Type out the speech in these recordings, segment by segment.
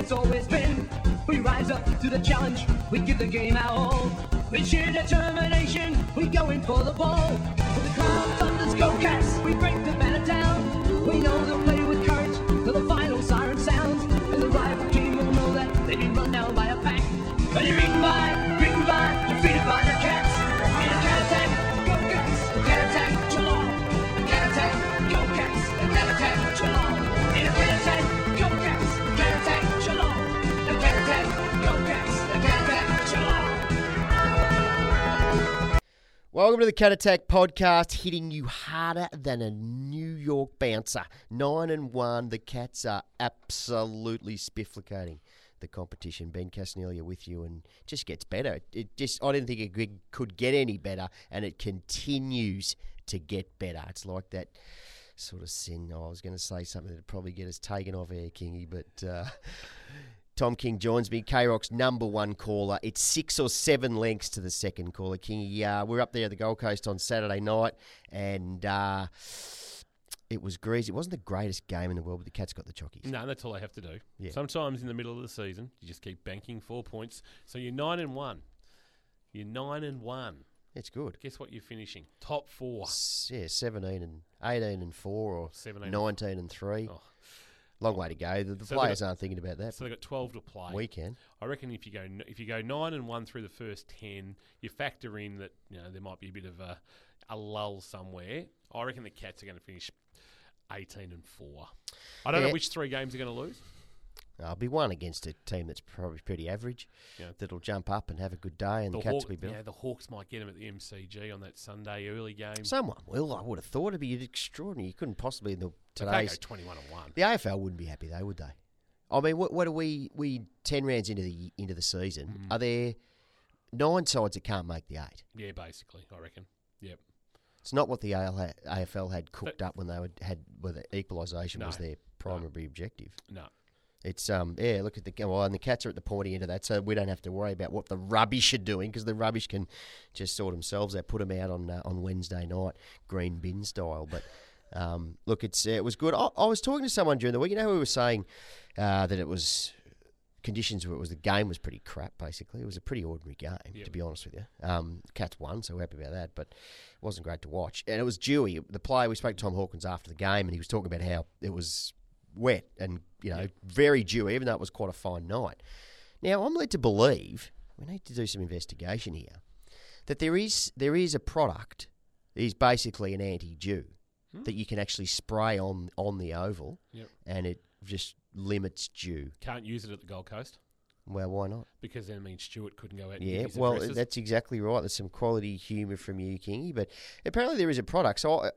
it's always been. We rise up to the challenge, we give the game our all. With sheer determination, we go in for the ball. With the Crown Thunders go Cats, we break the banner down. We know they'll play with courage till the final siren sounds. And the rival team will know that they've been run down by a pack. But you're beaten by, defeated by the Cats. In a cat attack, go Cats. A cat attack, Geelong. A cat attack, go Cats. A cat attack, Geelong. In a cat attack, go Cats. A cat attack, Geelong. A cat attack, go Cats. A cat attack, Geelong. Welcome to the Cat Attack podcast, hitting you harder than a New York bouncer. 9-1, the Cats are absolutely spifflicating the competition. Ben Casnelia with you, and it just gets better. I didn't think it could get any better, and it continues to get better. It's like that sort of sin. I was going to say something that would probably get us taken off air, Kingy, but Tom King joins me, K-Rock's number one caller. It's 6 or 7 lengths to the second caller, Kingy. We're up there at the Gold Coast on Saturday night, and it was greasy. It wasn't the greatest game in the world, but the Cats got the chockies. No, that's all they have to do. Yeah. Sometimes in the middle of the season, you just keep banking 4 points. So you're 9-1. You're 9-1. It's good. Guess what you're finishing? Top 4. 17 and 18 and 4 or 17 19 and 3. Oh. Long way to go. The So players aren't thinking about that. So they've got 12 to play. We can. I reckon if you go 9-1 through the first 10, you factor in that there might be a bit of a lull somewhere. I reckon the Cats are going to finish 18 and 4. I don't know which 3 games they're going to lose. I'll be one against a team that's probably pretty average. Yeah. That'll jump up and have a good day, and the Cats will be built. Yeah, the Hawks might get them at the MCG on that Sunday early game. Someone will. I would have thought it'd be extraordinary. You couldn't possibly in They today's. can't go 21-1. The AFL wouldn't be happy though, would they? I mean, what are we 10 rounds into the season? Are there 9 sides that can't make the 8? Yeah, basically, I reckon. Yep. It's not what the AFL had cooked up when they had where the equalisation was their primary objective. No. It's look at and the Cats are at the pointy end of that, so we don't have to worry about what the rubbish are doing because the rubbish can just sort themselves out, put them out on Wednesday night, green bin style. But look, it was good. I was talking to someone during the week. You know, we were saying that it was conditions where the game was pretty crap. Basically, it was a pretty ordinary game, to be honest with you. Cats won, so we're happy about that, but it wasn't great to watch. And it was Dewey, the player. We spoke to Tom Hawkins after the game, and he was talking about how it was wet and very dewy, even though it was quite a fine night. Now, I'm led to believe we need to do some investigation here that there is a product that is basically an anti-dew that you can actually spray on the oval, and it just limits dew. Can't use it at the Gold Coast. Well, why not? Because then it means Stewart couldn't go out and Yeah, give his well, addresses. that's exactly right. There's some quality humour from you, Kingy, but apparently there is a product. So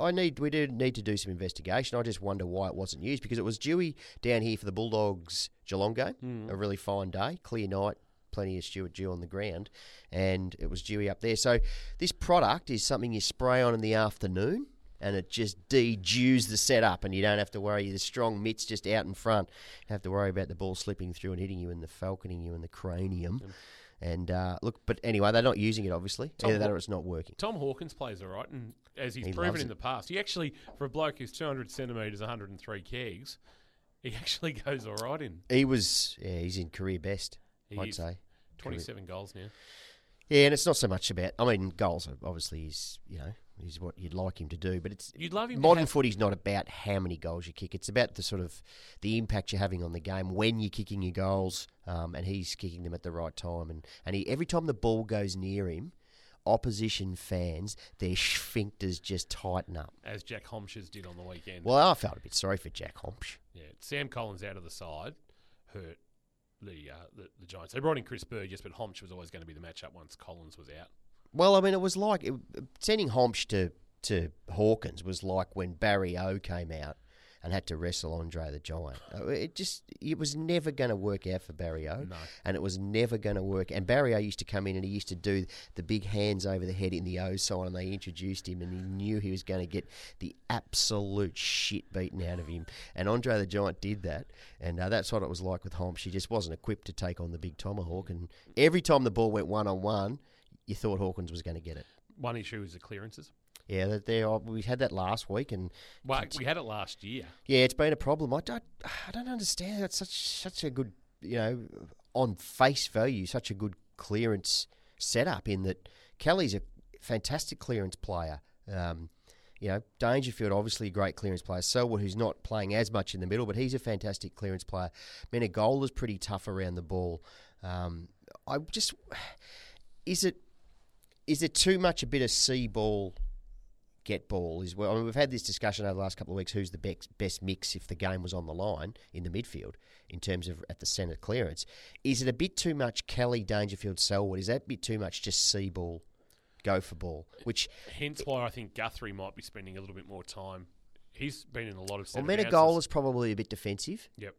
we do need to do some investigation. I just wonder why it wasn't used, because it was dewy down here for the Bulldogs Geelong game, a really fine day, clear night, plenty of Stewart dew on the ground, and it was dewy up there. So this product is something you spray on in the afternoon, and it just de-dews the setup, and you don't have to worry. The strong mitts just out in front. You don't have to worry about the ball slipping through and hitting you and the falconing you in the cranium. And look, but anyway, they're not using it, obviously. Either that or it's not working. Tom Hawkins plays all right, and as he's He proven loves in it. the past, he actually, for a bloke who's 200 centimetres, 103 kegs, he actually goes all right in. He's in career best, I'd He's say. 27 goals now. Yeah, and it's not so much about. I mean, goals are obviously is what you'd like him to do, but it's You'd love him. modern footy's not about how many goals you kick. It's about the sort of the impact you're having on the game when you're kicking your goals, and he's kicking them at the right time. And he, every time the ball goes near him, opposition fans, their sphincters just tighten up. As Jack Homsh's did on the weekend. Well, I felt a bit sorry for Jack Homsh. Yeah, Sam Collins out of the side hurt the Giants. They brought in Chris Burgess, but Homsh was always going to be the matchup once Collins was out. Well, I mean, it was like sending Homsh to Hawkins was like when Barry O came out and had to wrestle Andre the Giant. It was never going to work out for Barry O. No. And it was never going to work. And Barry O used to come in and he used to do the big hands over the head in the O sign, and they introduced him, and he knew he was going to get the absolute shit beaten out of him. And Andre the Giant did that, and that's what it was like with Homsh. He just wasn't equipped to take on the big tomahawk, and every time the ball went one-on-one, you thought Hawkins was going to get it. One issue is the clearances. Yeah, we had that last week, and Well, we had it last year. yeah, it's been a problem. I don't understand. It's such a good, on face value, such a good clearance setup. In that Kelly's a fantastic clearance player. Dangerfield, obviously a great clearance player. Selwood, who's not playing as much in the middle, but he's a fantastic clearance player. Menegola's pretty tough around the ball. Is it too much a bit of see ball, get ball as well? I mean, we've had this discussion over the last couple of weeks, who's the best mix if the game was on the line in the midfield in terms of at the centre clearance. Is it a bit too much Kelly, Dangerfield, Selwood? Is that a bit too much just see ball, go for ball? Hence why I think Guthrie might be spending a little bit more time. He's been in a lot of centre Well, Menegola's probably a bit defensive. Yep.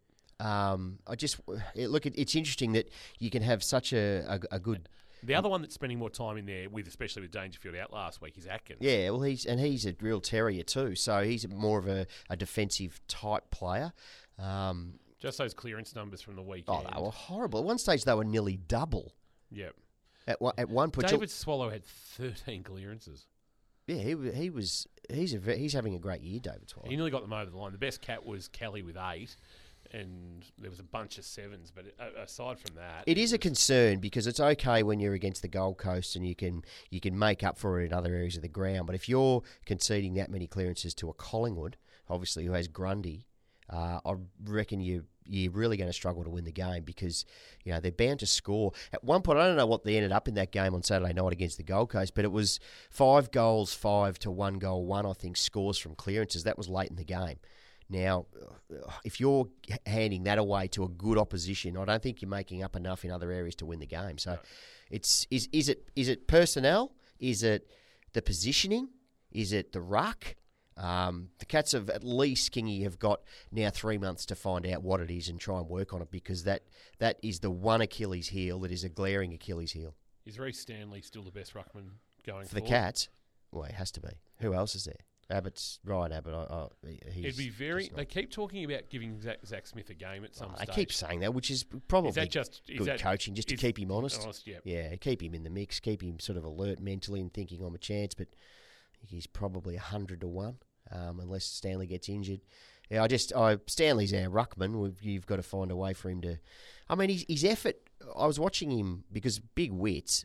It's interesting that you can have such a good... The other one that's spending more time in there, especially with Dangerfield out last week, is Atkins. Yeah, well, he's a real terrier too, so he's more of a defensive type player. Just those clearance numbers from the weekend. Oh, they were horrible. At one stage, they were nearly double. Yep. At one point, David Swallow had 13 clearances. Yeah, he's having a great year, David Swallow. He nearly got them over the line. The best cat was Kelly with 8. And there was a bunch of 7s, but aside from that, it is a concern because it's okay when you're against the Gold Coast and you can make up for it in other areas of the ground. But if you're conceding that many clearances to a Collingwood, obviously who has Grundy, I reckon you're really going to struggle to win the game because they're bound to score. At one point, I don't know what they ended up in that game on Saturday night against the Gold Coast, but it was 5 goals, 5 to 1 goal, 1 I think scores from clearances. That was late in the game. Now, if you're handing that away to a good opposition, I don't think you're making up enough in other areas to win the game. So, is it personnel? Is it the positioning? Is it the ruck? The Cats have at least, Kingy, have got now 3 months to find out what it is and try and work on it because that is the one Achilles heel that is a glaring Achilles heel. Is Reece Stanley still the best ruckman going for the Cats? Well, it has to be. Who else is there? Ryan Abbott. It'd be very. They keep talking about giving Zach Smith a game at some stage. They keep saying that, which is probably good coaching, just to keep him honest. Yeah, keep him in the mix, keep him sort of alert mentally and thinking I'm a chance. But he's probably 100 to 1, unless Stanley gets injured. Yeah, Stanley's our ruckman. You've got to find a way for him to. I mean, his effort. I was watching him because Big Wits,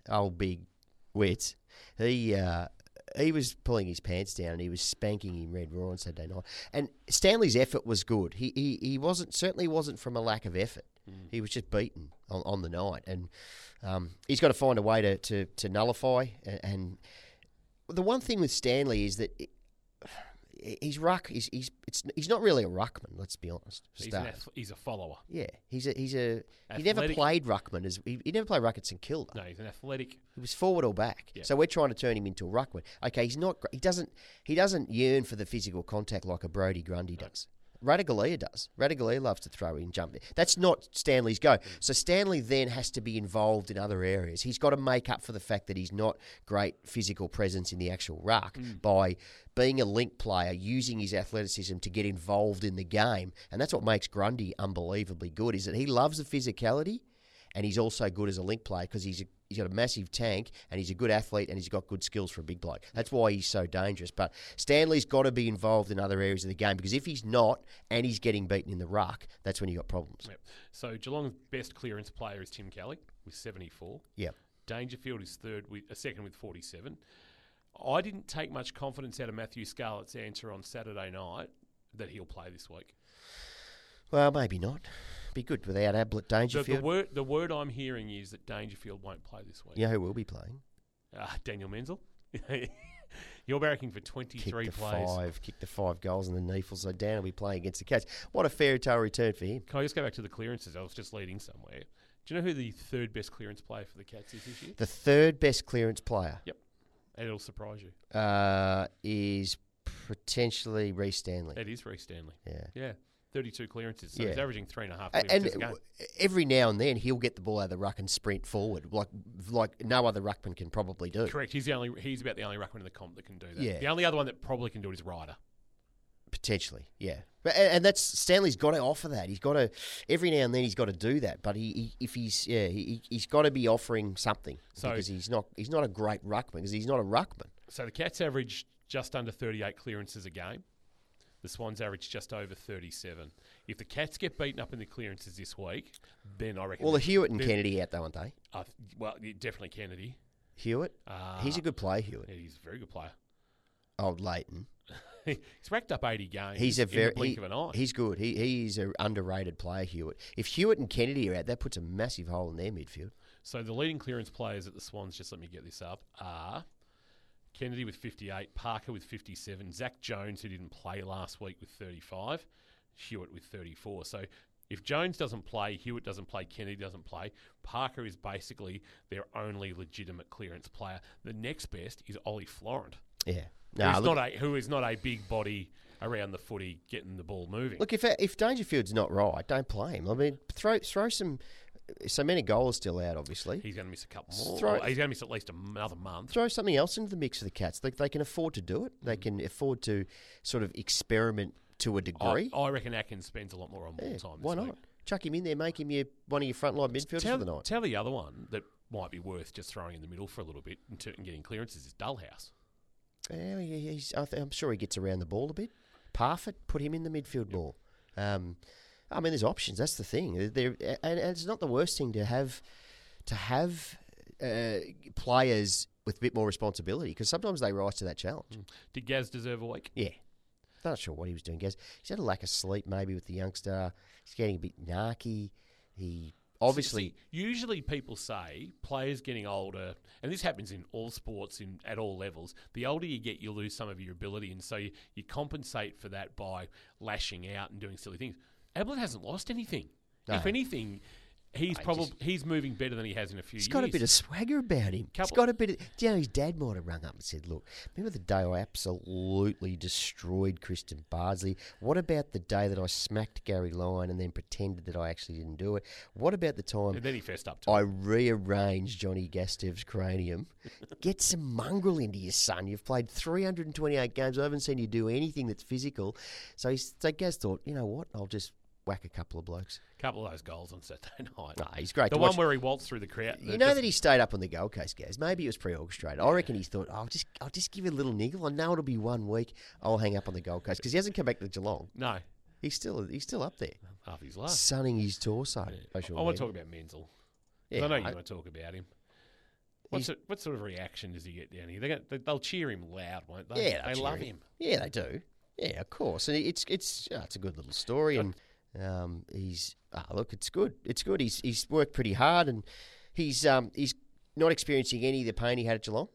he was pulling his pants down and he was spanking him Red Raw on Saturday night. And Stanley's effort was good. He certainly wasn't from a lack of effort. He was just beaten on the night. And he's got to find a way to nullify. And the one thing with Stanley is that he's not really a ruckman. Let's be honest. He's a follower. Yeah, he never played ruckman he never played ruck at St Kilda. No, he's an athletic. He was forward or back. Yeah. So we're trying to turn him into a ruckman. Okay, he's not. He doesn't yearn for the physical contact like a Brody Grundy does. Ratugolea does. Ratugolea loves to throw in, jump. That's not Stanley's go. So Stanley then has to be involved in other areas. He's got to make up for the fact that he's not great physical presence in the actual ruck by being a link player, using his athleticism to get involved in the game. And that's what makes Grundy unbelievably good, is that he loves the physicality and he's also good as a link player because he's got a massive tank and he's a good athlete and he's got good skills for a big bloke. That's why he's so dangerous. But Stanley's got to be involved in other areas of the game because if he's not and he's getting beaten in the ruck, that's when you got problems. Yep. So Geelong's best clearance player is Tim Kelly with 74. Yeah. Dangerfield is second with 47. I didn't take much confidence out of Matthew Scarlett's answer on Saturday night that he'll play this week. Well, maybe not. Be good without Ablett Dangerfield. The word I'm hearing is that Dangerfield won't play this week. You know who will be playing? Daniel Menzel. You're barracking for 23 plays. Kick the 5 goals in the Neefles. So Dan will be playing against the Cats. What a fairy tale return for him. Can I just go back to the clearances? I was just leading somewhere. Do you know who the third best clearance player for the Cats is this year? The third best clearance player? Yep. And it'll surprise you. Is potentially Reece Stanley. It is Reece Stanley. Yeah. Yeah. 32 clearances. So he's averaging 3.5 clearances a game. Every now and then he'll get the ball out of the ruck and sprint forward, like no other ruckman can probably do. Correct. He's about the only ruckman in the comp that can do that. Yeah. The only other one that probably can do it is Ryder. Potentially, yeah. And that's Stanley's got to offer that. He's got to every now and then he's got to do that. But he's got to be offering something because he's not a great ruckman because he's not a ruckman. So the Cats averaged just under 38 clearances a game. The Swans average just over 37. If the Cats get beaten up in the clearances this week, then I reckon... Well, the Hewitt and Kennedy out, though, aren't they? Definitely Kennedy. Hewitt? He's a good player, Hewitt. Yeah, he's a very good player. Old Leighton. He's racked up 80 games He's in the blink of an eye. He's good. He's an underrated player, Hewitt. If Hewitt and Kennedy are out, that puts a massive hole in their midfield. So the leading clearance players at the Swans, just let me get this up, are Kennedy with 58, Parker with 57, Zach Jones, who didn't play last week, with 35, Hewitt with 34. So if Jones doesn't play, Hewitt doesn't play, Kennedy doesn't play, Parker is basically their only legitimate clearance player. The next best is Ollie Florent. Yeah. Who is not a big body around the footy getting the ball moving. Look, if Dangerfield's not right, don't play him. I mean, throw some... So Menegola still out, obviously. He's going to miss a couple more. He's going to miss at least another month. Throw something else into the mix for the Cats. They can afford to do it. They can afford to sort of experiment to a degree. I reckon Atkins spends a lot more on ball time. Why not? Chuck him in there, make him one of your frontline midfielders for the night. Tell the other one that might be worth just throwing in the middle for a little bit and getting clearances is Dullhouse. Yeah, I'm sure he gets around the ball a bit. Parfitt, put him in the midfield more. I mean, there's options. That's the thing. And it's not the worst thing to have players with a bit more responsibility, because sometimes they rise to that challenge. Did Gaz deserve a week? Yeah. Not sure what he was doing, Gaz. He's had a lack of sleep maybe with the youngster. He's getting a bit narky. He obviously... usually people say players getting older, and this happens in all sports at all levels, the older you get, you lose some of your ability, and so you compensate for that by lashing out and doing silly things. Ablett hasn't lost anything. No. If anything, he's moving better than he has in a few years. He's got a bit of swagger about him. He's got a bit of... Do you know, his dad might have rung up and said, look, remember the day I absolutely destroyed Kristen Bardsley? What about the day that I smacked Gary Lyon and then pretended that I actually didn't do it? What about the time... And then he fessed up to I rearranged Johnny Gastev's cranium? Get some mongrel into your son. You've played 328 games. I haven't seen you do anything that's physical. So Gaz thought, you know what, I'll just... whack a couple of blokes. A couple of those goals on Saturday night. No, he's great. The one where he waltzed through the crowd. You know that he stayed up on the Gold Coast, Gaz. Maybe it was pre-orchestrated. I reckon he thought, I'll just give you a little niggle. I know it'll be 1 week. I'll hang up on the Gold Coast, because he hasn't come back to Geelong. No. He's still up there. Half his life. Sunning his torso. Yeah. I want to talk about Menzel. Yeah, I know you want to talk about him. What sort of reaction does he get down here? They'll cheer him loud, won't they? Yeah, they love him. Yeah, they do. Yeah, of course. And it's a good little story. And it's good. It's good. He's worked pretty hard, and he's not experiencing any of the pain he had at Geelong.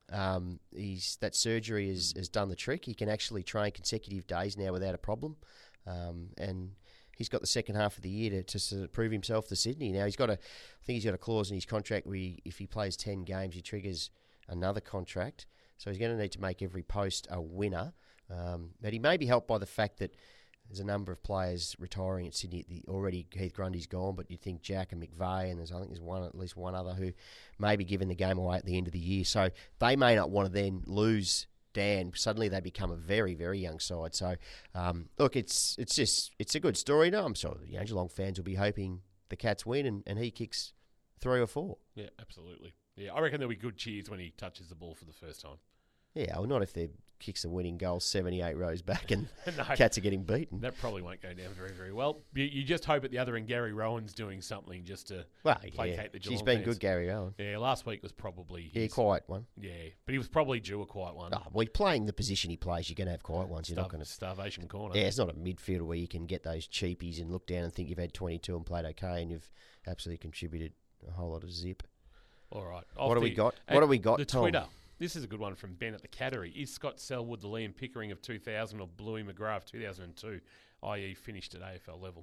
That surgery has done the trick. He can actually train consecutive days now without a problem, and he's got the second half of the year to sort of prove himself to Sydney. Now I think he's got a clause in his contract where if he plays 10 games, he triggers another contract. So he's going to need to make every post a winner. But he may be helped by the fact that there's a number of players retiring at Sydney. Already Heath Grundy's gone, but you'd think Jack and McVeigh, and there's at least one other who may be giving the game away at the end of the year. So they may not want to then lose Dan. Suddenly they become a very, very young side. So look, it's a good story. No, I'm sorry, Geelong fans will be hoping the Cats win and he kicks 3 or 4. Yeah, absolutely. Yeah, I reckon there'll be good cheers when he touches the ball for the first time. Yeah, well, not if they kicks the winning goal 78 rows back and no, Cats are getting beaten. That probably won't go down very, very well. You just hope at the other end Gary Rowan's doing something just to placate the Geelong He's been fans. good, Gary Rowan. Yeah, last week was probably... a quiet one. Yeah, but he was probably due a quiet one. Oh, well, playing the position he plays, you're going to have quiet ones. You're not going to... Starvation corner. Yeah, it's not a midfielder where you can get those cheapies and look down and think you've had 22 and played okay and you've absolutely contributed a whole lot of zip. All right. What do we got? What do we got, the Tom? Twitter. This is a good one from Ben at the Cattery. Is Scott Selwood the Liam Pickering of 2000 or Bluey McGrath of 2002, i.e. finished at AFL level?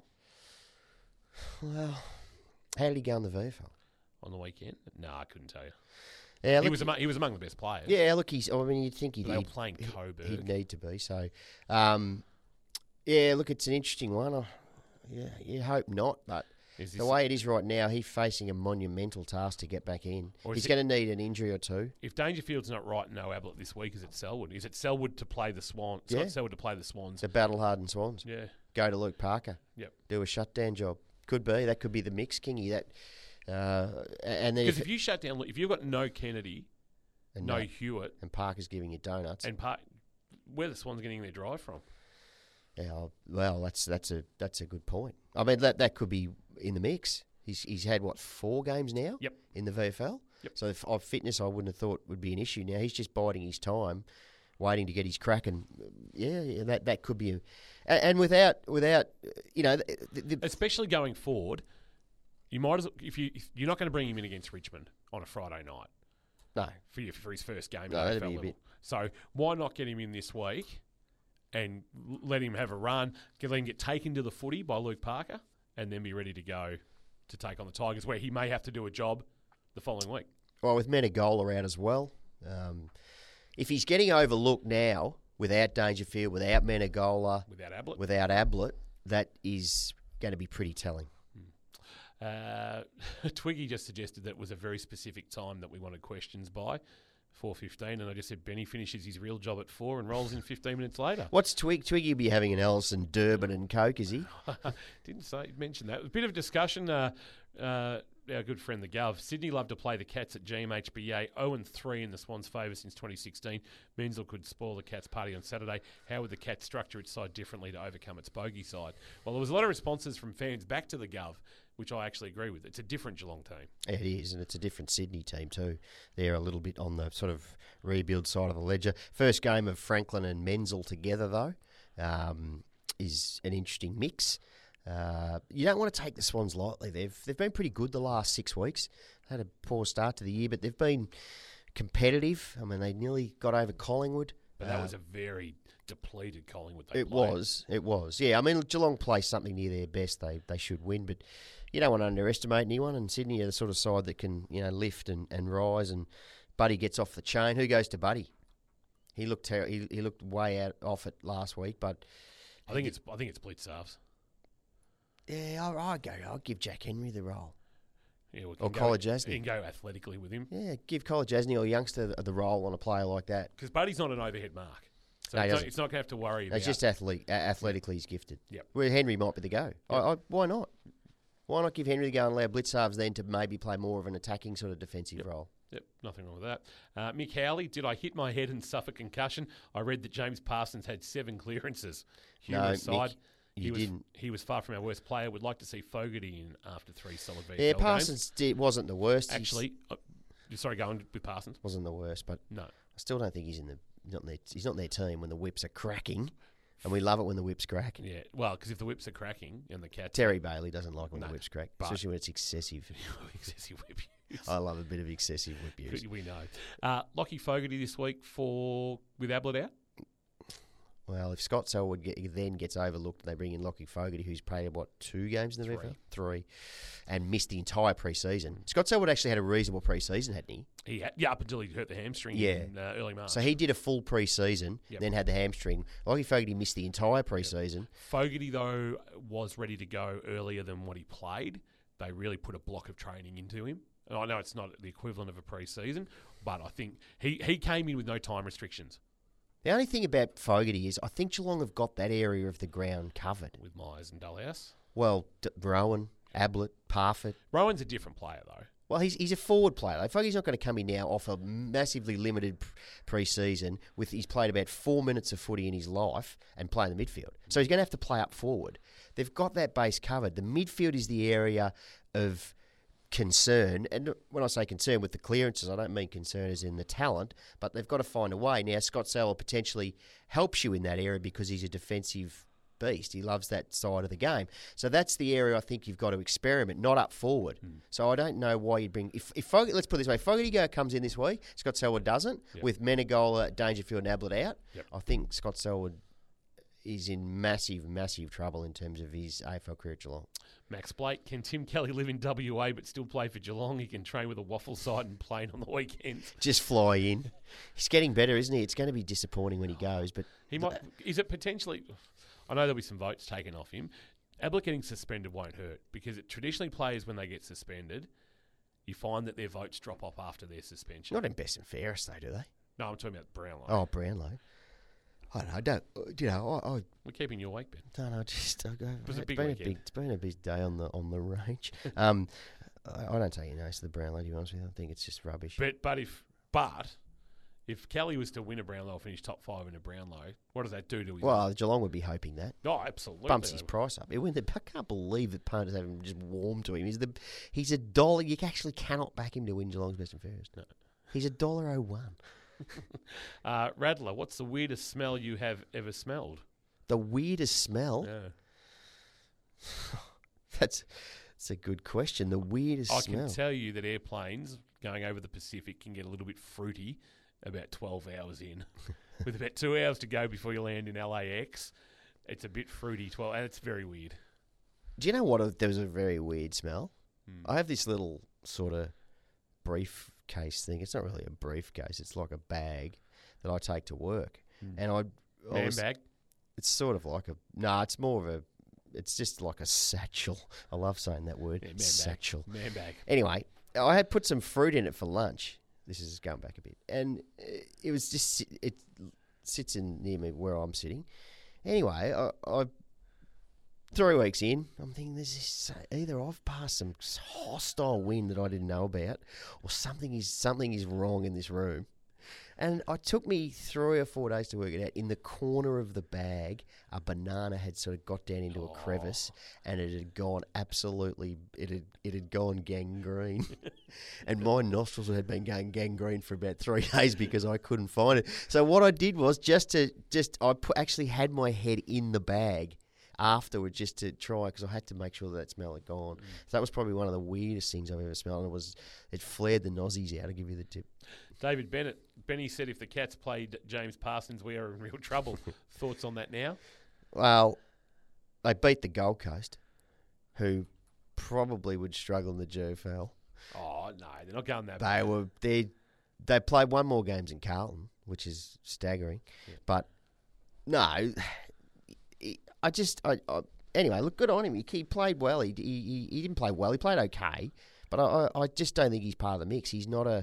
Well, how did he go on the VFL? On the weekend? No, I couldn't tell you. Yeah, he was among the best players. Yeah, look, you'd think they were playing Coburg. He'd need to be. So, yeah, look, it's an interesting one. You hope not, but... The way it is right now, he's facing a monumental task to get back in. He's going to need an injury or two. If Dangerfield's not right, no Ablett this week, is it Selwood? Is it Selwood to play the Swans? Yeah. Scott Selwood to play the Swans. The battle-hardened Swans. Yeah. Go to Luke Parker. Yep. Do a shutdown job. Could be. That could be the mix, Kingy. And then because if you shut down... If you've got no Kennedy, no Hewitt... And Parker's giving you donuts. And where the Swans getting their drive from. Yeah, well, that's a good point. I mean, that could be in the mix. He's had, 4 games now Yep. in the VFL? Yep. So fitness I wouldn't have thought would be an issue. Now he's just biding his time, waiting to get his crack, and that could be and without Especially going forward, you might as well, if you're not going to bring him in against Richmond on a Friday night no. for his first game No, at that'd AFL be a level. bit- So why not get him in this week and let him have a run, let him get taken to the footy by Luke Parker, and then be ready to go to take on the Tigers, where he may have to do a job the following week. Well, with Menegola out as well, if he's getting overlooked now without Dangerfield, without Menegola, Without Ablett. that is going to be pretty telling. Twiggy just suggested that it was a very specific time that we wanted questions by, 4:15, and I just said Benny finishes his real job at 4 and rolls in 15 minutes later. What's Twiggy be having an Ellison, Durban and Coke, is he? Didn't mention that. It was a bit of discussion. Our good friend the Gov. Sydney love to play the Cats at GMHBA 0-3 in the Swans' favour since 2016. Menzel could spoil the Cats' party on Saturday. How would the Cats structure its side differently to overcome its bogey side? Well, there was a lot of responses from fans back to the Gov, which I actually agree with. It's a different Geelong team. It is, and it's a different Sydney team too. They're a little bit on the sort of rebuild side of the ledger. First game of Franklin and Menzel together, though, is an interesting mix. You don't want to take the Swans lightly. They've been pretty good the last 6 weeks. They had a poor start to the year, but they've been competitive. I mean, they nearly got over Collingwood. But that was a very depleted Collingwood. It was. Yeah, I mean, Geelong play something near their best. They should win, but you don't want to underestimate anyone. And Sydney are the sort of side that can lift and rise. And Buddy gets off the chain. Who goes to Buddy? He looked he looked way out off it last week, but I think it's blitz halves. Yeah, I'll give Jack Henry the role. Yeah, Or Collar Jasny. You can go athletically with him. Yeah, give Collar Jasny or a youngster the role on a player like that. Because Buddy's not an overhead mark. So No, he it's not going to have to worry about It's just athletically he's gifted. Yep. Where Henry might be the go. Yep. Why not? Why not give Henry the go and allow blitz halves then to maybe play more of an attacking sort of defensive role? Yep, nothing wrong with that. Mick Howley, did I hit my head and suffer concussion? I read that James Parsons had 7 clearances. Humorous side. Mick, you didn't. He was far from our worst player. Would like to see Fogarty in after 3 solid VFL Yeah, games. Parsons wasn't the worst. Actually, sorry, going with Parsons. Wasn't the worst, but No. I still don't think he's not in their team when the whips are cracking, and we love it when the whips crack. Yeah, well, because if the whips are cracking and the Cats... Terry Bailey doesn't like when No, the whips crack, but- especially when it's excessive. excessive whip use. I love a bit of excessive whip use. We know. Lockie Fogarty this week with Ablett out. Well, if Scott Selwood then gets overlooked and they bring in Lockie Fogarty, who's played, 2 games in the VFL? 3. And missed the entire pre-season. Scott Selwood actually had a reasonable pre-season, hadn't he? He had, up until he hurt the hamstring in early March. So he did a full pre-season, then had the hamstring. Lockie Fogarty missed the entire pre-season. Fogarty, though, was ready to go earlier than what he played. They really put a block of training into him. And I know it's not the equivalent of a pre-season, but I think he came in with no time restrictions. The only thing about Fogarty is I think Geelong have got that area of the ground covered. With Myers and Dulhouse. Well, Rowan, Ablett, Parfitt. Rowan's a different player, though. Well, he's a forward player. Fogarty's not going to come in now off a massively limited pre-season with he's played about 4 minutes of footy in his life and play in the midfield. So he's going to have to play up forward. They've got that base covered. The midfield is the area of concern, and when I say concern with the clearances, I don't mean concern as in the talent, but they've got to find a way. Now, Scott Selwood potentially helps you in that area because he's a defensive beast. He loves that side of the game. So that's the area I think you've got to experiment, not up forward. So I don't know why you'd bring... If Fogarty, let's put it this way, Fogarty comes in this week, Scott Selwood doesn't, with Menegola, Dangerfield and Ablett out, I think Scott Selwood is in massive, massive trouble in terms of his AFL career at Geelong. Max Blake, can Tim Kelly live in WA but still play for Geelong? He can train with a waffle side and plane on the weekends. Just fly in. He's getting better, isn't he? It's going to be disappointing when he goes, but... He might... Is it potentially... I know there'll be some votes taken off him. Ablett getting suspended won't hurt because traditionally players, when they get suspended, you find that their votes drop off after their suspension. Not in best and fairest, though, do they? No, I'm talking about Brownlow. Oh, Brownlow. I don't know. We're keeping you awake, Ben. Don't know. Just a big weekend. It's been a big day on the range. I don't take any notice of the Brownlow. To be honest with you, I think it's just rubbish. But If Kelly was to win a Brownlow or finish top 5 in a Brownlow, what does that do to his... Well, Geelong would be hoping that. Oh, absolutely. Bumps his price up. I can't believe that punters haven't just warmed to him. He's a dollar. You actually cannot back him to win Geelong's best and fairest. No. He's $1.01. Radler, what's the weirdest smell you have ever smelled? The weirdest smell? Yeah. That's a good question. The weirdest I smell. can tell you that airplanes going over the Pacific can get a little bit fruity about 12 hours in. With about 2 hours to go before you land in LAX, it's a bit fruity, and it's very weird. Do you know what? There was a very weird smell. Hmm. I have this little sort of briefcase thing. It's not really a briefcase. It's like a bag that I take to work. And Man bag? It's sort of like it's more of a, it's just like a satchel. I love saying that word. Yeah, man satchel. Bag. Man bag. Anyway, I had put some fruit in it for lunch. This is going back a bit. And it was just, it sits in near me where I'm sitting. Anyway, I 3 weeks in, I'm thinking either I've passed some hostile wind that I didn't know about, or something is wrong in this room. And it took me 3 or 4 days to work it out. In the corner of the bag, a banana had sort of got down into a crevice, and it had gone it had gone gangrene. And my nostrils had been going gangrene for about 3 days because I couldn't find it. So what I did was actually had my head in the bag afterward just to try, because I had to make sure that smell had gone. So that was probably one of the weirdest things I've ever smelled. And it flared the nozzies out. I'll give you the tip. David Bennett. Benny said if the Cats played James Parsons, we are in real trouble. Thoughts on that now? Well, they beat the Gold Coast, who probably would struggle in the GFL. Oh, no, they're not going that bad. They played one more games in Carlton, which is staggering. Yeah. But, no, anyway, look, good on him. He played well. He didn't play well. He played okay. But I just don't think he's part of the mix. He's not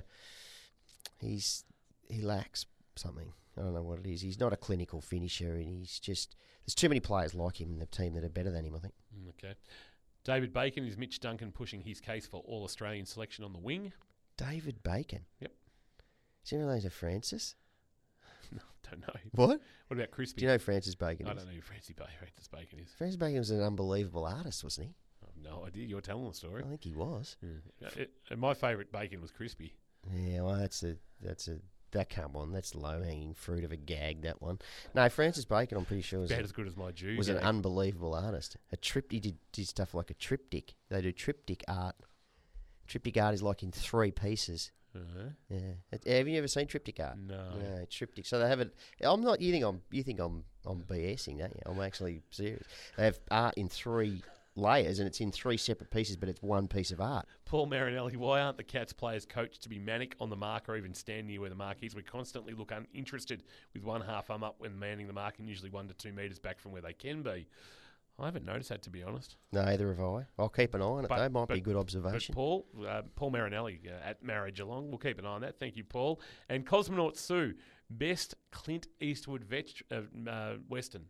he lacks something. I don't know what it is. He's not a clinical finisher, and there's too many players like him in the team that are better than him, I think. Okay. David Bacon, is Mitch Duncan pushing his case for All-Australian selection on the wing? David Bacon? Yep. Is he related to Francis? No, don't know. What? What about Crispy? Do you know Francis Bacon is? I don't know who Francis Bacon is. Francis Bacon was an unbelievable artist, wasn't he? I have no idea. You're telling the story. I think he was. Yeah. And my favourite Bacon was Crispy. Yeah, well, that come on. That's low-hanging fruit of a gag, that one. No, Francis Bacon, I'm pretty sure, was about as good as my Jew. Was an unbelievable artist. He did stuff like a triptych. They do triptych art. Triptych art is like in 3 pieces. Uh-huh. Yeah. Have you ever seen triptych art? No. Triptych. So they have it. I'm not. You think I'm BSing, don't you? I'm actually serious. They have art in 3 layers, and it's in 3 separate pieces, but it's one piece of art. Paul Marinelli, why aren't the Cats players coached to be manic on the mark or even stand near where the mark is? We constantly look uninterested with one half arm up when manning the mark and usually 1 to 2 metres back from where they can be. I haven't noticed that, to be honest. No, either have I. I'll keep an eye on it, though. Might be a good observation. But Paul Marinelli at Marriage Geelong, we'll keep an eye on that. Thank you, Paul. And Cosmonaut Sue, best Clint Eastwood Western.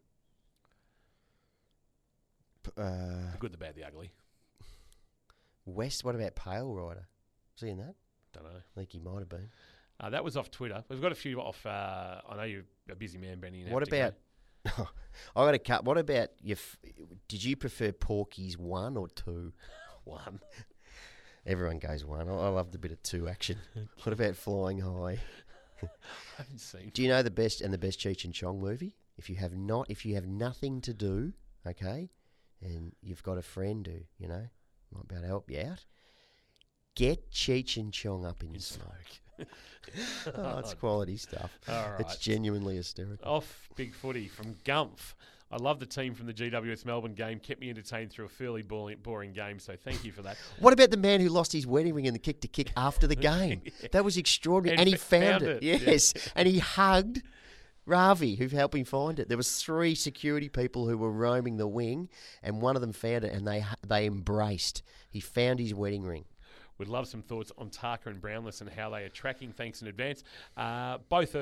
The good, the bad, the ugly. West, what about Pale Rider? Was he in that? Don't know. I think he might have been. That was off Twitter. We've got a few off. I know you're a busy man, Benny. What about... I got a cut. What about did you prefer Porky's 1 or 2? 1. Everyone goes 1. I loved a bit of 2 action. What about Flying High? I haven't seen. Do you know the best Cheech and Chong movie? If you have nothing to do, okay, and you've got a friend who might be able to help you out, get Cheech and Chong up in smoke. It's quality stuff. All right. It's genuinely hysterical. Off Big Footy from Gumph. I love the team from the GWS Melbourne game. Kept me entertained through a fairly boring game, so thank you for that. What about the man who lost his wedding ring in the kick-to-kick after the game? Yeah. That was extraordinary. And he found it. Yes. Yeah. And he hugged Ravi, who helped him find it. There was 3 security people who were roaming the wing, and one of them found it, and they embraced. He found his wedding ring. We'd love some thoughts on Tarka and Brownless and how they are tracking. Thanks in advance. Both are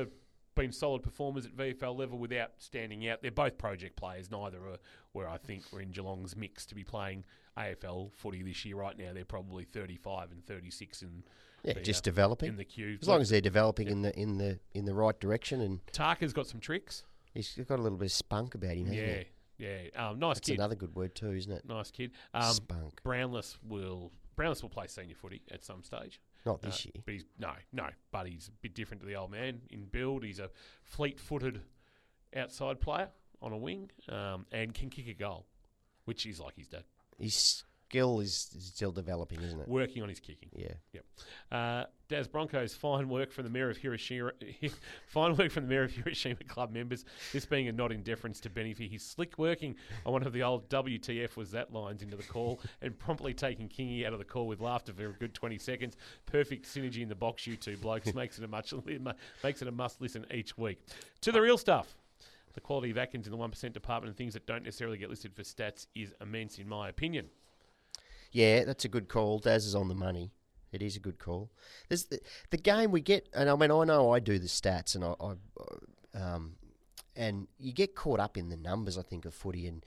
been solid performers at VFL level without standing out. They're both project players. Neither are where I think we're in Geelong's mix to be playing AFL footy this year. Right now, they're probably 35 and 36 in just developing in the queue. As long as they're developing in the right direction, and Tarker's got some tricks. he's got a little bit of spunk about him, hasn't he? Nice That's kid. another good word too, isn't it? Nice kid. Spunk. Brownless will play senior footy at some stage. Not this year. But but he's a bit different to the old man in build. He's a fleet-footed outside player on a wing and can kick a goal, which is like his dad. His skill is still developing, isn't it? Working on his kicking. Yeah. Yep. Daz Broncos, fine work from the Mayor of Hiroshima. Fine work from the Mayor of Hiroshima club members. This being a nod in deference to Benny for his slick working on one of the old WTF was that lines into the call and promptly taking Kingy out of the call with laughter for a good 20 seconds. Perfect synergy in the box, you two blokes. makes it a must listen each week. To the real stuff. The quality of Atkins in the 1% department and things that don't necessarily get listed for stats is immense, in my opinion. Yeah, that's a good call. Daz is on the money. It is a good call. There's the game we get, and I mean, I know I do the stats, and and you get caught up in the numbers, I think, of footy, and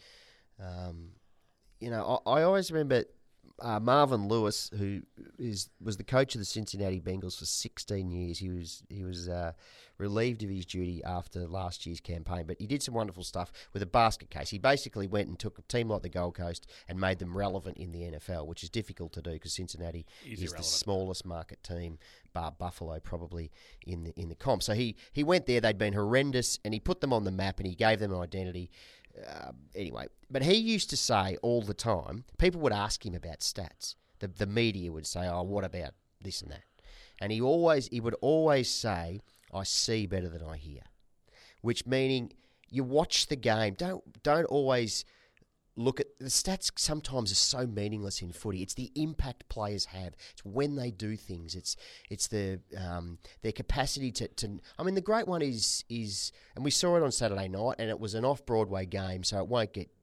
I always remember Marvin Lewis, who was the coach of the Cincinnati Bengals for 16 years. He was relieved of his duty after last year's campaign, but he did some wonderful stuff with a basket case. He basically went and took a team like the Gold Coast and made them relevant in the NFL, which is difficult to do because Cincinnati is the smallest market team, bar Buffalo probably in the comp. So he went there. They'd been horrendous, and he put them on the map, and he gave them an identity. Anyway, but he used to say all the time, people would ask him about stats. The media would say, "Oh, what about this and that?" And he would always say, "I see better than I hear," which meaning you watch the game. Don't always look at the stats. Sometimes are so meaningless in footy. It's the impact players have. It's when they do things. It's their capacity to. I mean, the great one is, and we saw it on Saturday night, and it was an off-Broadway game, so it won't get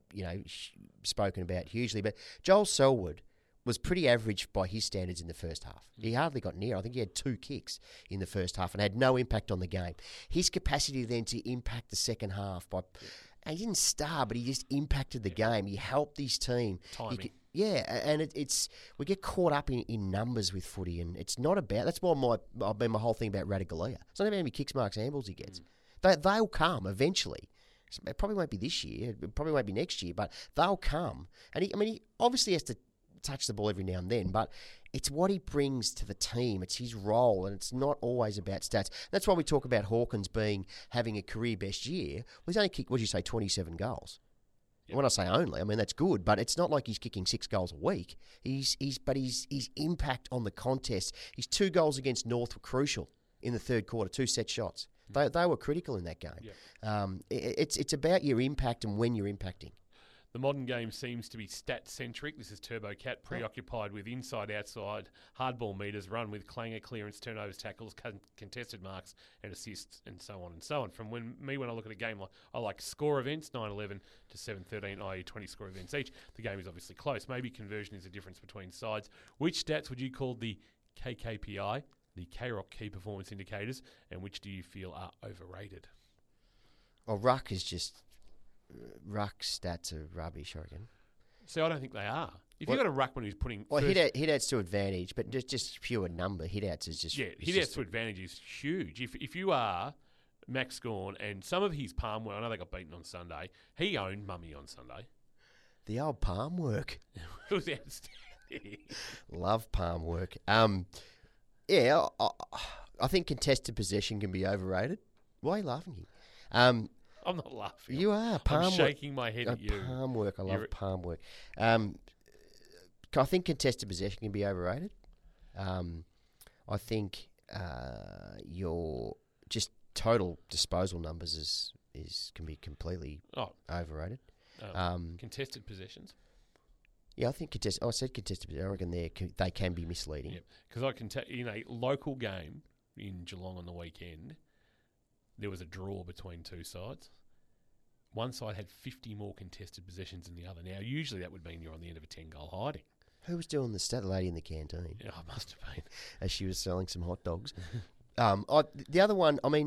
spoken about hugely. But Joel Selwood was pretty average by his standards in the first half. He hardly got near. I think he had 2 kicks in the first half and had no impact on the game. His capacity then to impact the second half by. And he didn't star, but he just impacted the game. He helped his team. Timing. And it's we get caught up in numbers with footy, and it's not about. That's why my whole thing about Ratugolea. It's not about how many kicks, marks, handballs he gets. They'll come eventually. It probably won't be this year. It probably won't be next year, but they'll come. And he obviously has to touch the ball every now and then, but it's what he brings to the team. It's his role, and it's not always about stats. That's why we talk about Hawkins having a career best year. Well, he's only kicked, 27 goals. Yep. When I say only, I mean that's good, but it's not like he's kicking 6 goals a week. His impact on the contest. His 2 goals against North were crucial in the third quarter, 2 set shots. They were critical in that game. Yep. It's about your impact and when you're impacting. The modern game seems to be stat-centric. This is Turbo Cat, preoccupied with inside-outside, hardball meters, run with clanger, clearance, turnovers, tackles, contested marks, and assists, and so on and so on. From when I look at a game, I like score events, 9-11 to 7-13, i.e. 20 score events each. The game is obviously close. Maybe conversion is the difference between sides. Which stats would you call the KKPI, the K-Rock Key Performance Indicators, and which do you feel are overrated? Well, Ruck is just... Ruck stats are rubbish, I reckon. See, I don't think they are. If you've got a ruckman who's putting... Well, hit-outs to advantage, but just pure number. Hit-outs is just... Yeah, hit-outs to advantage is huge. If you are Max Gawn, and some of his palm work, I know they got beaten on Sunday, he owned Mummy on Sunday. The old palm work. It was outstanding. Love palm work. Yeah, I think contested possession can be overrated. Why are you laughing here? I'm not laughing. You are. I'm shaking my head at you. Palm work. I love palm work. I think contested possession can be overrated. I think your just total disposal numbers can be completely overrated. Contested possessions? Yeah, I think I said contested possession. I reckon they can be misleading. Because I can tell in a local game in Geelong on the weekend, there was a draw between 2 sides. One side had 50 more contested possessions than the other. Now, usually that would mean you're on the end of a 10-goal hiding. Who was doing the stat? The lady in the canteen. Yeah, I must have been. As she was selling some hot dogs. The other one, I mean,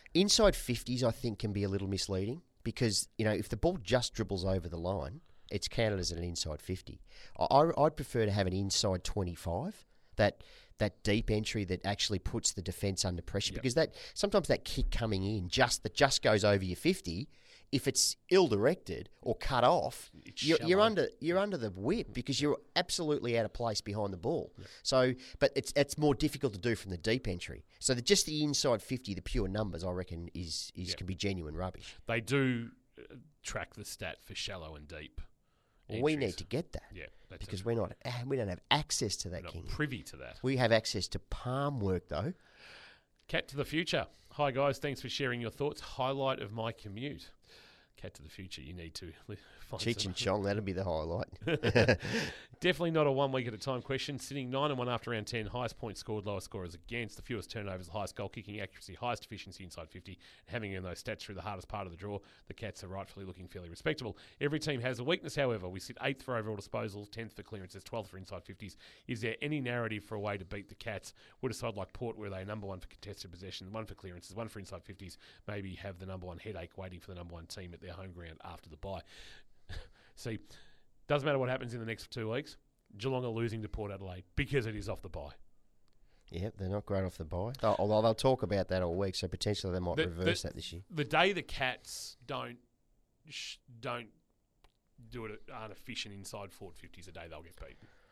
Inside 50s, I think, can be a little misleading because, if the ball just dribbles over the line, it's counted as an inside 50. I'd prefer to have an inside 25, that deep entry that actually puts the defence under pressure, because sometimes that kick coming in that just goes over your 50, if it's ill-directed or cut off, you're under the whip because you're absolutely out of place behind the ball. Yeah. So, but it's more difficult to do from the deep entry. So just the inside 50, the pure numbers, I reckon, can be genuine rubbish. They do track the stat for shallow and deep. Well, we need to get that. Yeah, because we don't have access to that, we're King. Not privy to that. We have access to palm work, though. Cat to the future. Hi guys, thanks for sharing your thoughts. Highlight of my commute. Cat to the future. You need to find Cheech and Chong. That'll be the highlight. Definitely not a 1 week at a time question. Sitting 9-1 after round 10. Highest points scored, lowest scorers against. The fewest turnovers, the highest goal kicking accuracy, highest efficiency inside 50. Having in those stats through the hardest part of the draw, the Cats are rightfully looking fairly respectable. Every team has a weakness, however. We sit 8th for overall disposals, 10th for clearances, 12th for inside 50s. Is there any narrative for a way to beat the Cats? Would a side like Port, where they're number 1 for contested possession, 1 for clearances, 1 for inside 50s, maybe have the number 1 headache waiting for the number 1 team at their home ground after the bye? See, doesn't matter what happens in the next 2 weeks. Geelong are losing to Port Adelaide because it is off the bye. Yep, they're not great off the bye. Although they'll talk about that all week, so potentially they might reverse that this year. The day the Cats don't do it, aren't efficient inside forward 50s, a day they'll get beaten.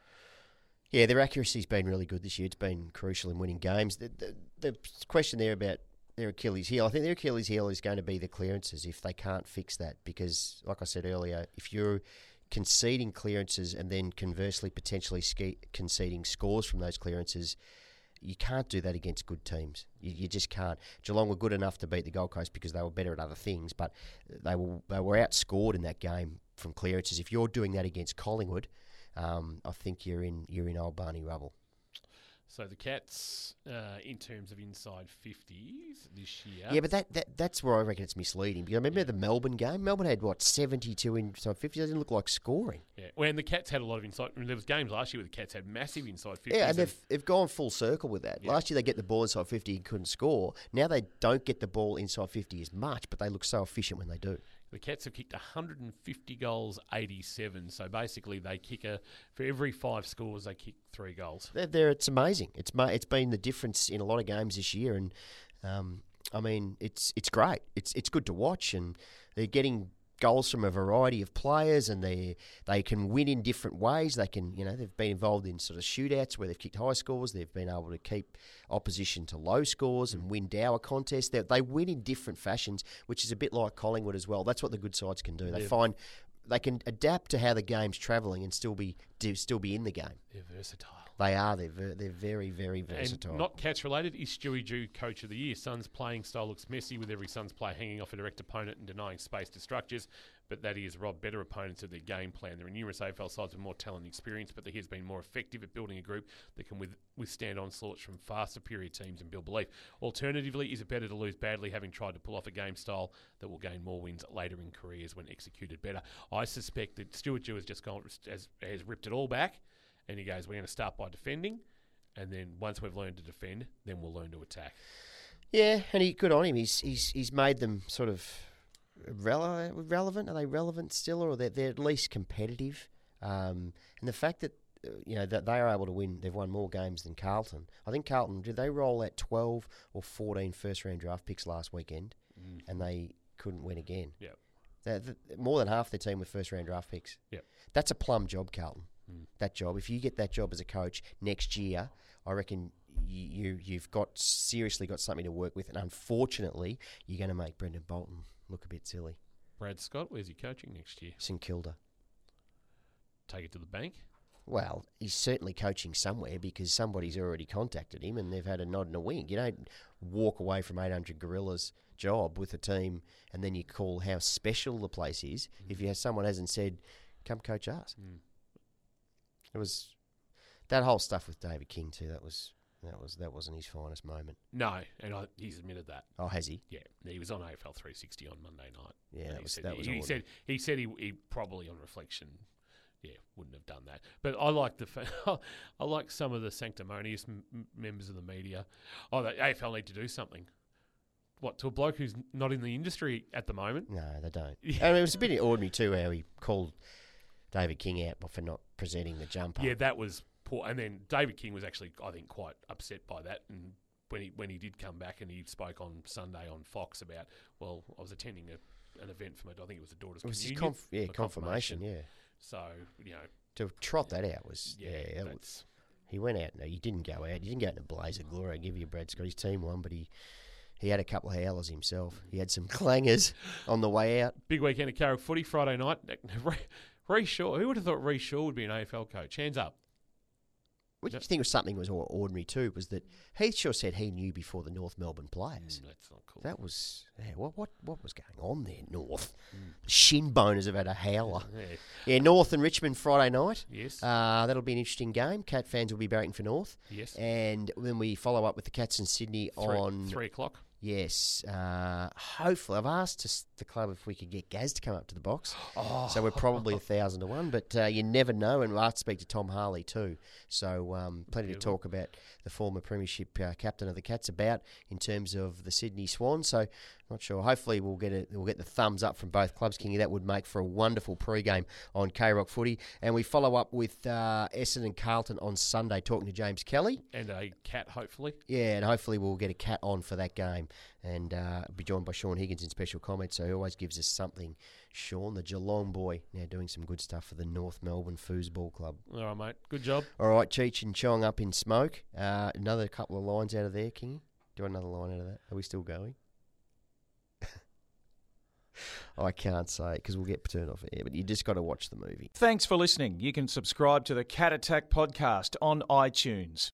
Yeah, their accuracy's been really good this year. It's been crucial in winning games. The question there about their Achilles heel, I think their Achilles heel is going to be the clearances if they can't fix that, because, like I said earlier, if you're conceding clearances and then conversely potentially conceding scores from those clearances, you can't do that against good teams. You just can't. Geelong were good enough to beat the Gold Coast because they were better at other things, but they were outscored in that game from clearances. If you're doing that against Collingwood, I think you're in old Barney rubble. So the Cats, in terms of inside 50s this year... Yeah, but that's where I reckon it's misleading. Because I remember the Melbourne game. Melbourne had, 72 inside 50s? It doesn't look like scoring. Yeah, well, and the Cats had a lot of inside... I mean, there was games last year where the Cats had massive inside 50s. Yeah, and they've gone full circle with that. Yeah. Last year they get the ball inside 50 and couldn't score. Now they don't get the ball inside 50 as much, but they look so efficient when they do. The Cats have kicked 150 goals, 87. So basically, they kick for every 5 scores, they kick 3 goals. It's amazing. It's been the difference in a lot of games this year, and I mean, it's great. It's good to watch, and they're getting goals from a variety of players, and they can win in different ways. They can, they've been involved in sort of shootouts where they've kicked high scores. They've been able to keep opposition to low scores and win dower contests. They win in different fashions, which is a bit like Collingwood as well. That's what the good sides can do. They can adapt to how the game's travelling and still be in the game. They're versatile. They are. They're very, very versatile. And not Cats related, is Stewie Dew Coach of the Year. Suns playing style looks messy with every Suns player hanging off a direct opponent and denying space to structures, but that he has robbed better opponents of their game plan. There are numerous AFL sides with more talent and experience, but he has been more effective at building a group that can withstand onslaughts from far superior teams and build belief. Alternatively, is it better to lose badly having tried to pull off a game style that will gain more wins later in careers when executed better? I suspect that Stuart Dew has just has ripped it all back. And he goes, we're going to start by defending, and then once we've learned to defend, then we'll learn to attack. Yeah, and good on him. He's made them sort of relevant. Are they relevant still, or they're at least competitive? And the fact that that they are able to win, they've won more games than Carlton. I think Carlton, did they roll out 12 or 14 first-round draft picks last weekend, and they couldn't win again? Yeah, more than half their team were first-round draft picks. Yeah, that's a plum job, Carlton. That job. If you get that job as a coach next year, I reckon you've seriously got something to work with. And unfortunately, you're going to make Brendan Bolton look a bit silly. Brad Scott, where's he coaching next year? St Kilda. Take it to the bank? Well, he's certainly coaching somewhere because somebody's already contacted him and they've had a nod and a wink. You don't walk away from 800 Gorillas job with a team and then you call how special the place is if someone hasn't said, come coach us. It was that whole stuff with David King too. That wasn't his finest moment. No, and he's admitted that. Oh, has he? Yeah, he was on AFL 360 on Monday night. Yeah, he said he probably on reflection, wouldn't have done that. But I like I like some of the sanctimonious members of the media. Oh, the AFL need to do something. to a bloke who's not in the industry at the moment. No, they don't. Yeah. I mean, it was a bit ordinary too how he called David King out for not presenting the jumper. Yeah, that was poor. And then David King was actually, I think, quite upset by that. And when he did come back and he spoke on Sunday on Fox about, well, I was attending an event for I think it was a daughter's communion. It was confirmation, yeah. So, you know. To trot that out was, that's... He went out. No, he didn't go out. He didn't go out in a blaze of glory. I give you Brad Scott. His team won, but he had a couple of howlers himself. He had some clangers on the way out. Big weekend at Carrick footy Friday night. Rhys Shaw. Who would have thought Rhys Shaw would be an AFL coach? Hands up. What did you think was something was ordinary too? Was that Heath Shaw said he knew before the North Melbourne players. That's not cool. That was what was going on there, North? Shin boners have had a howler. Yeah, North and Richmond Friday night. Yes. That'll be an interesting game. Cat fans will be barracking for North. Yes. And then we follow up with the Cats in Sydney on 3 o'clock. Yes. Hopefully, I've asked the club if we could get Gaz to come up to the box. So we're probably 1,000 to 1, but you never know. And we'll have to speak to Tom Harley too. So plenty to talk about the former premiership captain of the Cats about in terms of the Sydney Swans. So not sure. Hopefully we'll get the thumbs up from both clubs, Kingy. That would make for a wonderful pre-game on K-Rock Footy. And we follow up with Essendon Carlton on Sunday, talking to James Kelly. And a Cat, hopefully. Yeah, and hopefully we'll get a Cat on for that game. And be joined by Sean Higgins in special comments. So he always gives us something. Sean, the Geelong boy, now doing some good stuff for the North Melbourne Foosball Club. All right, mate. Good job. All right, Cheech and Chong up in smoke. Another couple of lines out of there, Kingy. Do you want another line out of that? Are we still going? I can't say because we'll get turned off air, but you just got to watch the movie. Thanks for listening. You can subscribe to the Cat Attack podcast on iTunes.